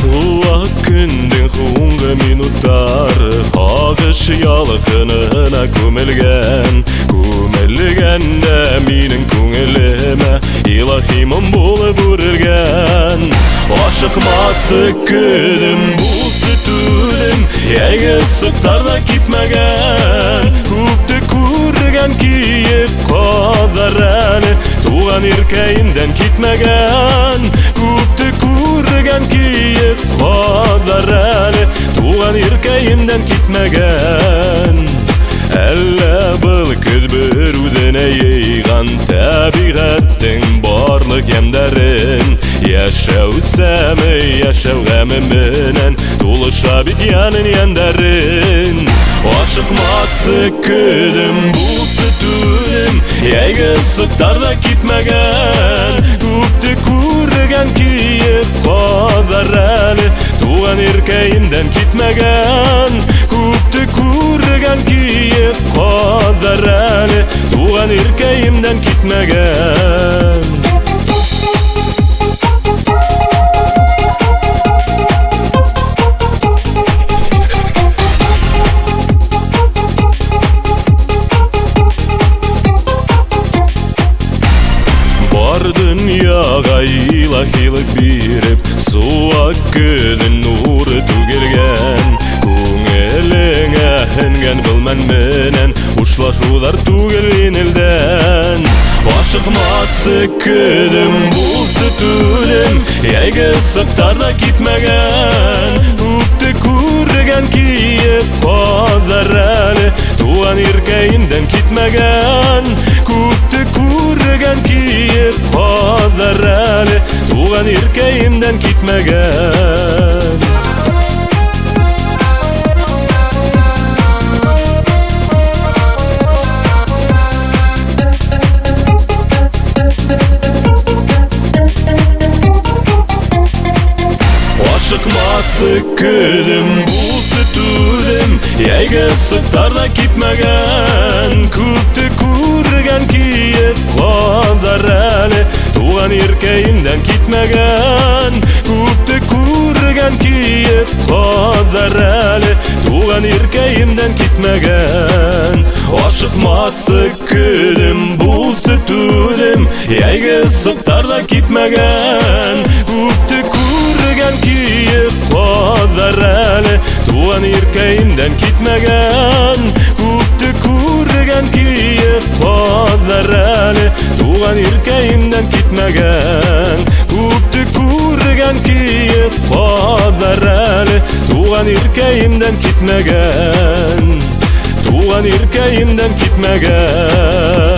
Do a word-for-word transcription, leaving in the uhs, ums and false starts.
Суак күндүн хуңгы минуттары Агыш ялыкынына күмелген Күмелгенде минин күңелиме Илахимым болуп үрілген Ашыкмасы күдүм булсы түлүм Эге сыктарда китмеген Күпті көрген кийип кадар әлі Туған иркейимден китмеген Күпті көрген кийип кадар әлі Туған иркейимден китмеген Әллә был күз бөрүден ейган Табигаттың барлык ямдарын Яшәү сәме, яшәү гәме менен Тулыша бит янын яндарын Ашыкмасы күдүм булсы түлүм Эге сыктарда китмеген Күпті көрген кийип кадар әлі Туған иркейимден китмеген Күпті көрген кийип кадар әлі Туған иркейимден китмеген Дөньяга илахилык биреп Суак күнүн нуры түгелген Күңелеңе һенгән был мән менен Ушлашулар түгел инелден Ашыкмасы күдүм булсы түлүм Эге сыктарда китмеген Күпті көрген кийип кадар әлі Туған иркейимден китмеген Күпті көрген кийип кадар әлі Туған иркейимден китмеген Ашыкмасы күдүм булсы түлүм Эге сыктарда китмеген Күпті көрген кийип кадар әлі Туған иркейимден китмеген Күпті көрген кийип кадар әлі Туған иркейимден китмеген Ашыкмасы күдүм булсы түлүм Эге сыктарда китмеген Күпті көрген кийип кадар әлі Туған иркейимден китмеген Күпті көрген кийип кадар әлі Туған иркейимден китмеген Күпті көрген кийип кадар әлі Туған иркейимден китмеген Туған иркейимден китмеген